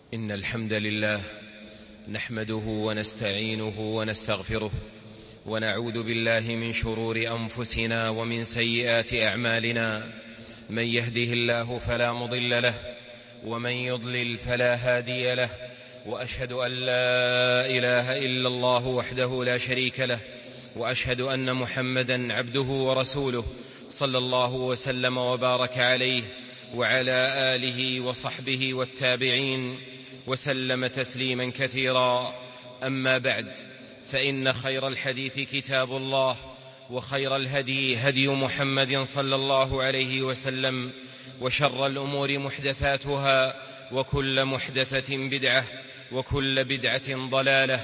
إن الحمد لله نحمده ونستعينه ونستغفره، ونعوذ بالله من شرور أنفسنا ومن سيئات أعمالنا. من يهده الله فلا مضل له، ومن يضلل فلا هادي له، وأشهد أن لا إله إلا الله وحده لا شريك له، وأشهد أن محمدا عبده ورسوله، صلى الله وسلم وبارك عليه وعلى آله وصحبه والتابعين وسلم تسليما كثيرا. أما بعد، فإن خير الحديث كتاب الله، وخير الهدي هدي محمد صلى الله عليه وسلم، وشر الأمور محدثاتها، وكل محدثة بدعة، وكل بدعة ضلالة.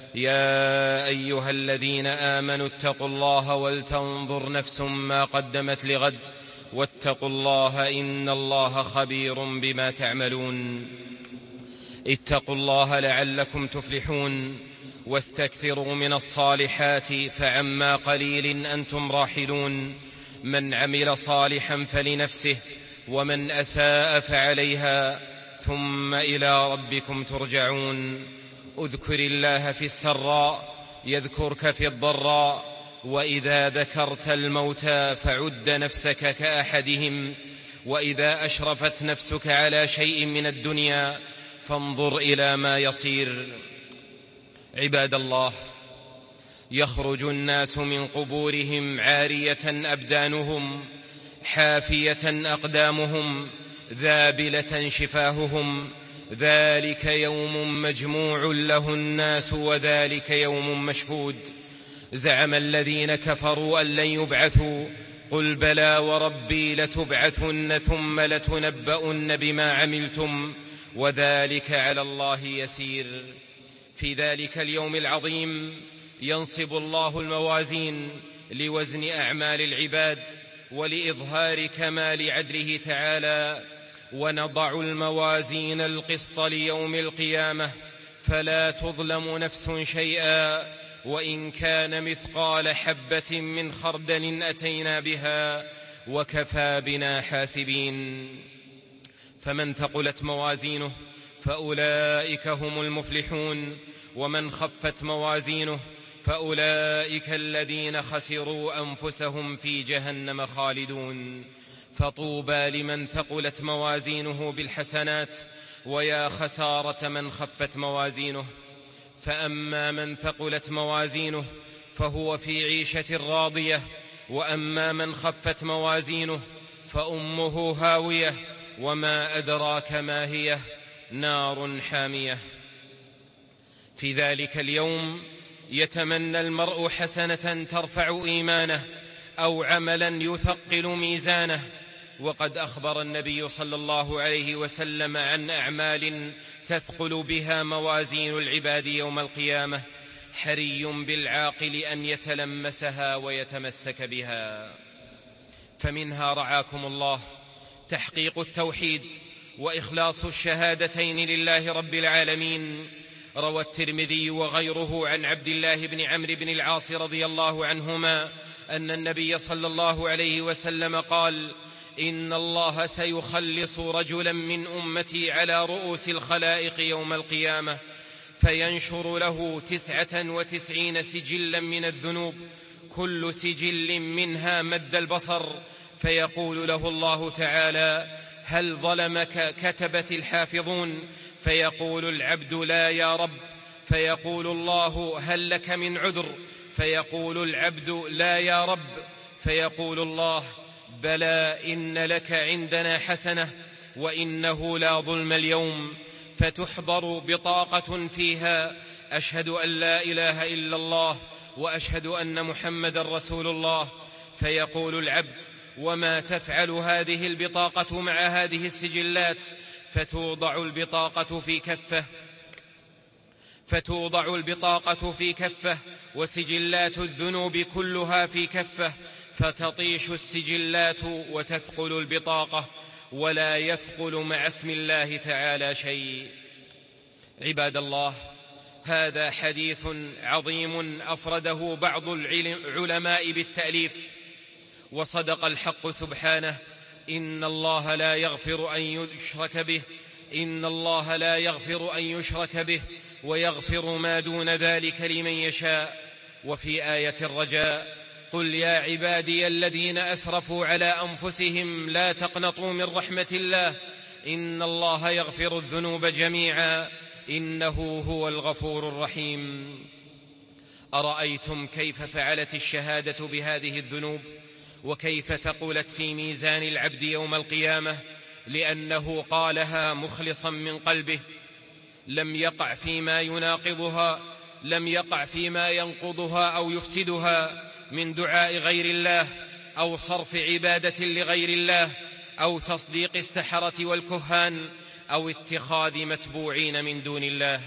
يا أيها الذين آمنوا اتقوا الله ولتنظر نفس ما قدمت لغد، واتقوا الله إن الله خبير بما تعملون. اتقوا الله لعلكم تفلحون، واستكثروا من الصالحات فعما قليل أنتم راحلون. من عمل صالحا فلنفسه، ومن أساء فعليها، ثم إلى ربكم ترجعون. اذكر الله في السراء يذكرك في الضراء، وإذا ذكرت الموتى فعد نفسك كأحدهم، وإذا أشرفت نفسك على شيء من الدنيا فانظر إلى ما يصير. عباد الله، يخرج الناس من قبورهم عارية أبدانهم، حافية أقدامهم، ذابلة شفاههم. ذلك يوم مجموع له الناس، وذلك يوم مشهود. زعم الذين كفروا أن لن يبعثوا، قل بلى وربي لتبعثن ثم لتنبؤن بما عملتم، وذلك على الله يسير. في ذلك اليوم العظيم ينصب الله الموازين لوزن أعمال العباد ولإظهار كمال عدله تعالى. ونضع الموازين القسط ليوم القيامة فلا تظلم نفس شيئا، وإن كان مثقال حبة من خردل أتينا بها، وكفى بنا حاسبين. فمن ثقلت موازينه فأولئك هم المفلحون، ومن خفت موازينه فأولئك الذين خسروا أنفسهم في جهنم خالدون. فطوبى لمن ثقلت موازينه بالحسنات، ويا خسارة من خفت موازينه. فأما من ثقلت موازينه فهو في عيشة راضية، وأما من خفت موازينه فأمه هاوية، وما أدراك ما هي، نار حامية. في ذلك اليوم يتمنى المرء حسنة ترفع إيمانه، أو عملا يثقل ميزانه. وقد أخبر النبي صلى الله عليه وسلم عن أعمال تثقل بها موازين العباد يوم القيامة، حري بالعاقل أن يتلمسها ويتمسك بها. فمنها رعاكم الله تحقيق التوحيد وإخلاص الشهادتين لله رب العالمين. روى الترمذي وغيره عن عبد الله بن عمرو بن العاص رضي الله عنهما أن النبي صلى الله عليه وسلم قال: إن الله سيخلص رجلا من أمتي على رؤوس الخلائق يوم القيامة، فينشر له 99 سجلا من الذنوب، كل سجل منها مد البصر، فيقول له الله تعالى: هل ظلمك كتبة الحافظون؟ فيقول العبد: لا يا رب. فيقول الله: هل لك من عذر؟ فيقول العبد: لا يا رب. فيقول الله: بلى، إن لك عندنا حسنة، وإنه لا ظلم اليوم. فتحضر بطاقة فيها: أشهد أن لا إله إلا الله، وأشهد أن محمد رسول الله. فيقول العبد: وما تفعل هذه البطاقة مع هذه السجلات؟ فتوضع البطاقة في كفة، وسجلات الذنوب كلها في كفة، فتطيش السجلات وتثقل البطاقة، ولا يثقل مع اسم الله تعالى شيء. عباد الله، هذا حديث عظيم أفرده بعض العلماء بالتأليف، وصدق الحق سبحانه: إن الله لا يغفر أن يشرك به إن الله لا يغفر أن يشرك به ويغفر ما دون ذلك لمن يشاء. وفي آية الرجاء: قل يا عبادي الذين أسرفوا على أنفسهم لا تقنطوا من رحمة الله إن الله يغفر الذنوب جميعا إنه هو الغفور الرحيم. أرأيتم كيف فعلت الشهادة بهذه الذنوب وكيف ثقلت في ميزان العبد يوم القيامة، لأنه قالها مخلصا من قلبه، لم يقع فيما يناقضها، لم يقع فيما ينقضها أو يفسدها من دعاء غير الله أو صرف عبادة لغير الله أو تصديق السحرة والكهان أو اتخاذ متبوعين من دون الله.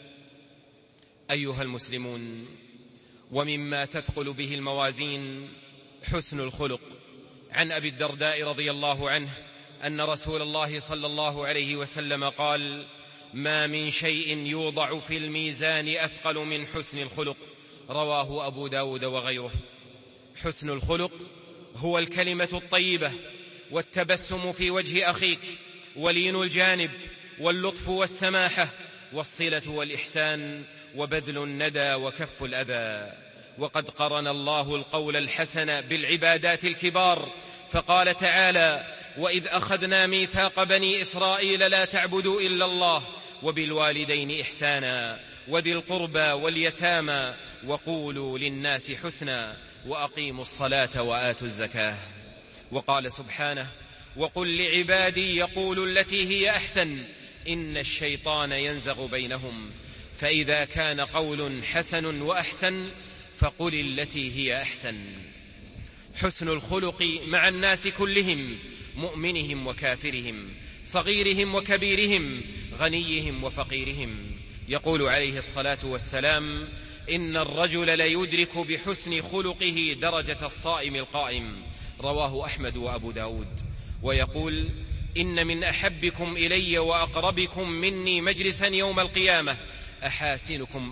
أيها المسلمون، ومما تثقل به الموازين حسن الخلق. عن أبي الدرداء رضي الله عنه أن رسول الله صلى الله عليه وسلم قال: ما من شيء يوضع في الميزان أثقل من حسن الخلق. رواه أبو داود وغيره. حسن الخلق هو الكلمة الطيبة والتبسم في وجه أخيك ولين الجانب واللطف والسماحة والصلة والإحسان وبذل الندى وكف الأذى. وقد قرن الله القول الحسن بالعبادات الكبار، فقال تعالى: وإذ أخذنا ميثاق بني إسرائيل لا تعبدوا إلا الله وبالوالدين إحسانا وذي القربى واليتامى وقولوا للناس حسنا وأقيموا الصلاة وآتوا الزكاة. وقال سبحانه: وقل لعبادي يقولوا التي هي أحسن إن الشيطان ينزغ بينهم فإذا كان قول حسن وأحسن فقل التي هي أحسن. حسن الخلق مع الناس كلهم، مؤمنهم وكافرهم، صغيرهم وكبيرهم، غنيهم وفقيرهم. يقول عليه الصلاة والسلام: إن الرجل ليدرك بحسن خلقه درجة الصائم القائم. رواه أحمد وأبو داود. ويقول: إن من أحبكم إلي وأقربكم مني مجلسا يوم القيامة أحاسنكم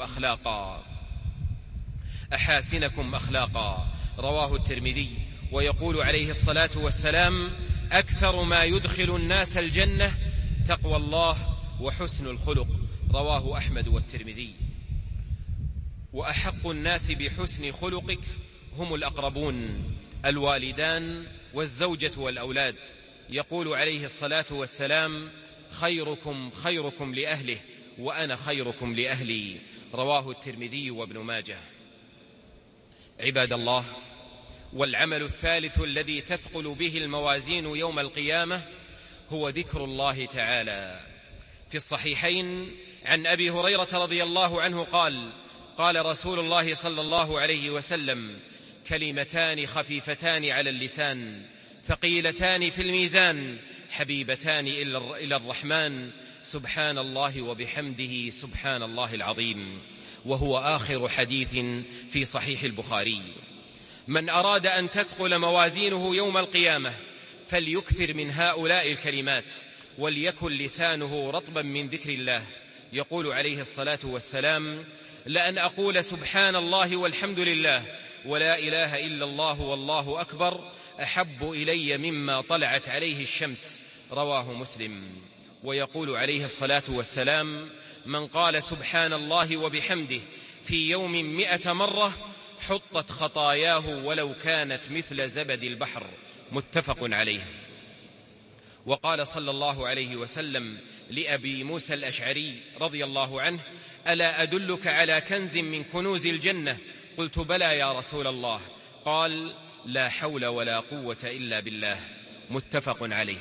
أخلاقا. رواه الترمذي. ويقول عليه الصلاة والسلام: أكثر ما يدخل الناس الجنة تقوى الله وحسن الخلق. رواه أحمد والترمذي. وأحق الناس بحسن خلقك هم الأقربون، الوالدان والزوجة والأولاد. يقول عليه الصلاة والسلام: خيركم خيركم لأهله وأنا خيركم لأهلي. رواه الترمذي وابن ماجه. عباد الله، والعمل الثالث الذي تثقل به الموازين يوم القيامة هو ذكر الله تعالى. في الصحيحين عن أبي هريرة رضي الله عنه قال: قال رسول الله صلى الله عليه وسلم: كلمتان خفيفتان على اللسان ثقيلتان في الميزان حبيبتان إلى الرحمن سبحان الله وبحمده سبحان الله العظيم. وهو آخر حديث في صحيح البخاري. من أراد أن تثقل موازينه يوم القيامة فليكثر من هؤلاء الكلمات وليكن لسانه رطبا من ذكر الله. يقول عليه الصلاة والسلام: لأن أقول سبحان الله والحمد لله ولا إله إلا الله والله أكبر أحب إلي مما طلعت عليه الشمس. رواه مسلم. ويقول عليه الصلاة والسلام: من قال سبحان الله وبحمده في يوم 100 مرة حطت خطاياه ولو كانت مثل زبد البحر. متفق عليه. وقال صلى الله عليه وسلم لأبي موسى الأشعري رضي الله عنه: ألا أدلك على كنز من كنوز الجنة؟ قلت: بلى يا رسول الله. قال: لا حول ولا قوة إلا بالله. متفق عليه.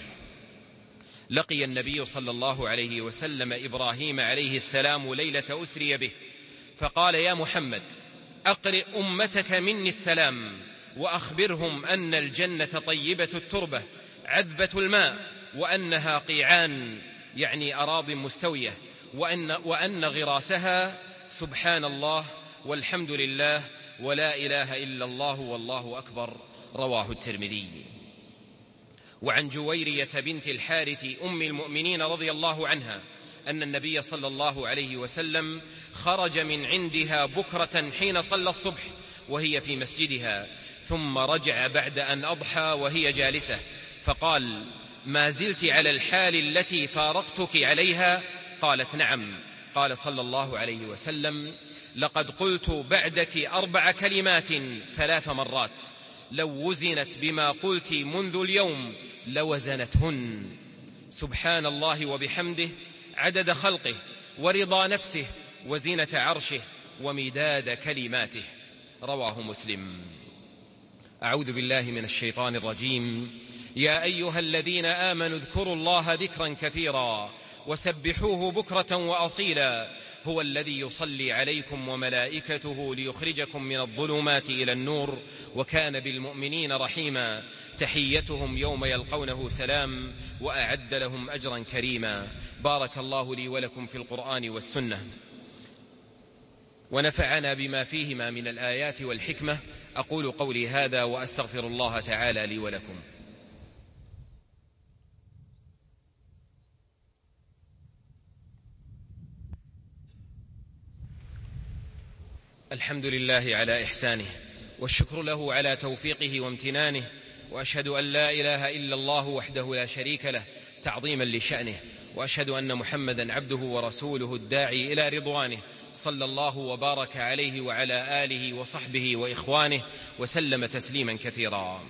لقي النبي صلى الله عليه وسلم إبراهيم عليه السلام ليلة أسري به، فقال: يا محمد، أقرئ أمتك مني السلام وأخبرهم أن الجنة طيبة التربة عذبة الماء وأنها قيعان، يعني أراض مستوية، وأن غراسها سبحان الله والحمد لله ولا إله إلا الله والله أكبر. رواه الترمذي. وعن جويرية بنت الحارث أم المؤمنين رضي الله عنها أن النبي صلى الله عليه وسلم خرج من عندها بكرة حين صلى الصبح وهي في مسجدها، ثم رجع بعد أن أضحى وهي جالسة، فقال: ما زلت على الحال التي فارقتك عليها؟ قالت نعم. قال صلى الله عليه وسلم: لقد قلت بعدك 4 كلمات 3 مرات، لو وزنت بما قلت منذ اليوم لوزنتهن: سبحان الله وبحمده عدد خلقه ورضا نفسه وزينة عرشه ومداد كلماته. رواه مسلم. أعوذ بالله من الشيطان الرجيم. يا أيها الذين آمنوا اذكروا الله ذكرا كثيرا وسبحوه بكرة وأصيلا، هو الذي يصلي عليكم وملائكته ليخرجكم من الظلمات إلى النور وكان بالمؤمنين رحيما، تحيتهم يوم يلقونه سلام وأعد لهم أجرا كريما. بارك الله لي ولكم في القرآن والسنة ونفعنا بما فيهما من الآيات والحكمة. أقول قولي هذا وأستغفر الله تعالى لي ولكم. الحمد لله على إحسانه، والشكر له على توفيقه وامتنانه، وأشهد أن لا إله إلا الله وحده لا شريك له تعظيما لشأنه، وأشهد أن محمدا عبده ورسوله الداعي إلى رضوانه، صلى الله وبارك عليه وعلى آله وصحبه وإخوانه وسلم تسليما كثيرا.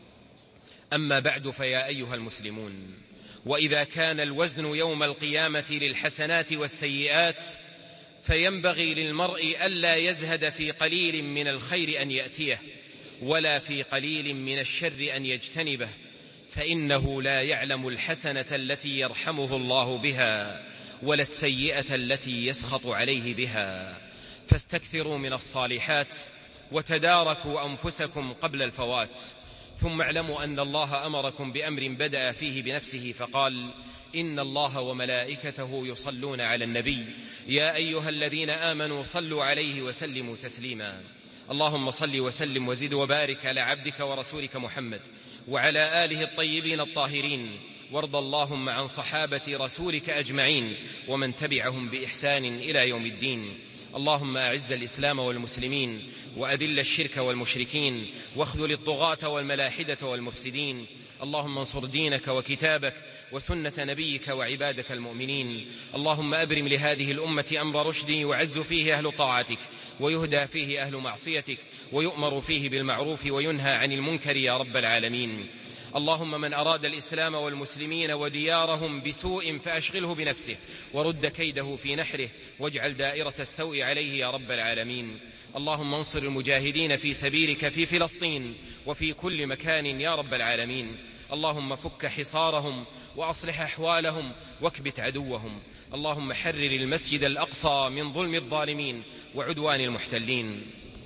أما بعد، فيا أيها المسلمون، وإذا كان الوزن يوم القيامة للحسنات والسيئات، فينبغي للمرء ألا يزهد في قليل من الخير أن يأتيه، ولا في قليل من الشر أن يجتنبه، فإنه لا يعلم الحسنة التي يرحمه الله بها ولا السيئة التي يسخط عليه بها. فاستكثروا من الصالحات وتداركوا أنفسكم قبل الفوات. ثم اعلموا أن الله أمركم بأمر بدأ فيه بنفسه فقال: إن الله وملائكته يصلون على النبي يا أيها الذين آمنوا صلوا عليه وسلموا تسليما. اللهم صل وسلم وزد وبارك على عبدك ورسولك محمد وعلى آله الطيبين الطاهرين، وارض اللهم عن صحابة رسولك أجمعين ومن تبعهم بإحسان إلى يوم الدين. اللهم أعز الإسلام والمسلمين وأذل الشرك والمشركين واخذل الطغاة والملاحدة والمفسدين. اللهم انصر دينك وكتابك وسنة نبيك وعبادك المؤمنين. اللهم أبرم لهذه الأمة أمر رشد يعز فيه أهل طاعتك ويهدى فيه أهل معصيتك ويؤمر فيه بالمعروف وينهى عن المنكر يا رب العالمين. اللهم من أراد الإسلام والمسلمين وديارهم بسوء فأشغله بنفسه ورد كيده في نحره واجعل دائرة السوء عليه يا رب العالمين. اللهم انصر المجاهدين في سبيلك في فلسطين وفي كل مكان يا رب العالمين. اللهم فك حصارهم وأصلح أحوالهم واكبت عدوهم. اللهم حرر المسجد الأقصى من ظلم الظالمين وعدوان المحتلين.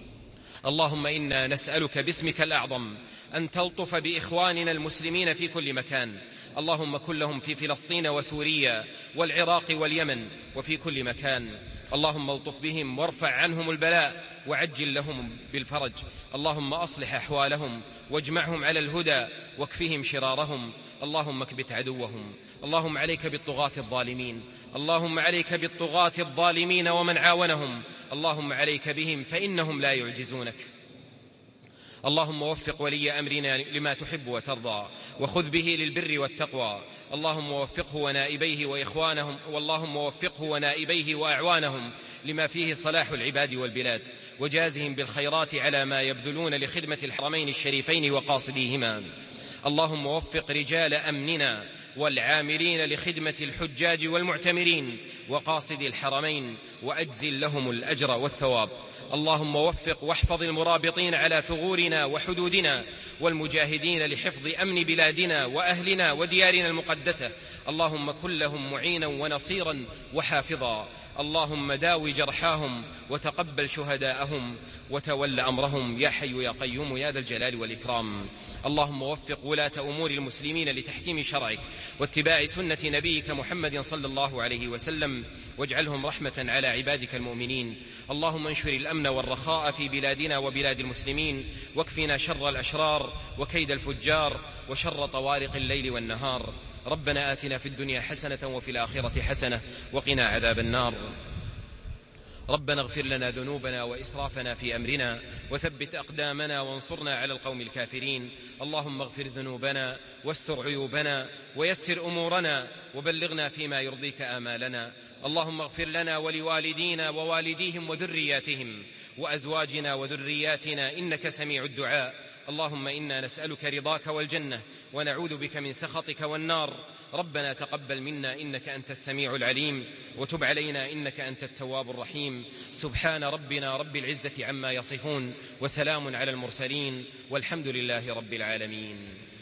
اللهم إنا نسألك باسمك الأعظم أن تلطف بإخواننا المسلمين في كل مكان. اللهم كن لهم في فلسطين وسوريا والعراق واليمن وفي كل مكان. اللهم الطف بهم وارفع عنهم البلاء وعجل لهم بالفرج. اللهم أصلح أحوالهم واجمعهم على الهدى واكفهم شرارهم. اللهم اكبت عدوهم. اللهم عليك بالطغاة الظالمين. اللهم عليك بالطغاة الظالمين ومن عاونهم. اللهم عليك بهم فإنهم لا يعجزونك. اللهم وفق ولي أمرنا لما تحب وترضى وخذ به للبر والتقوى. اللهم وفقه ونائبيه وإخوانهم، واللهم وفقه ونائبيه وأعوانهم لما فيه صلاح العباد والبلاد، وجازهم بالخيرات على ما يبذلون لخدمة الحرمين الشريفين وقاصديهما. اللهم وفق رجال أمننا والعاملين لخدمة الحجاج والمعتمرين وقاصد الحرمين وأجزل لهم الأجر والثواب. اللهم وفق واحفظ المرابطين على ثغورنا وحدودنا والمجاهدين لحفظ أمن بلادنا وأهلنا وديارنا المقدسة. اللهم كن لهم معينا ونصيرا وحافظا. اللهم داوي جرحاهم وتقبل شهداءهم وتول أمرهم يا حي يا قيوم يا ذا الجلال والإكرام. اللهم وفق ولاة أمور المسلمين لتحكيم شرعك واتباع سنة نبيك محمد صلى الله عليه وسلم، واجعلهم رحمة على عبادك المؤمنين. اللهم انشر الأمن والرخاء في بلادنا وبلاد المسلمين، واكفنا شر الأشرار وكيد الفجار وشر طوارق الليل والنهار. ربنا آتنا في الدنيا حسنة وفي الآخرة حسنة وقنا عذاب النار. ربنا اغفر لنا ذنوبنا وإسرافنا في أمرنا وثبت أقدامنا وانصرنا على القوم الكافرين. اللهم اغفر ذنوبنا واستر عيوبنا ويسر أمورنا وبلغنا فيما يرضيك آمالنا. اللهم اغفر لنا ولوالدينا ووالديهم وذرياتهم وأزواجنا وذرياتنا إنك سميع الدعاء. اللهم إنا نسألك رضاك والجنة ونعوذ بك من سخطك والنار. ربنا تقبل منا إنك أنت السميع العليم وتب علينا إنك أنت التواب الرحيم. سبحان ربنا رب العزة عما يصفون وسلام على المرسلين والحمد لله رب العالمين.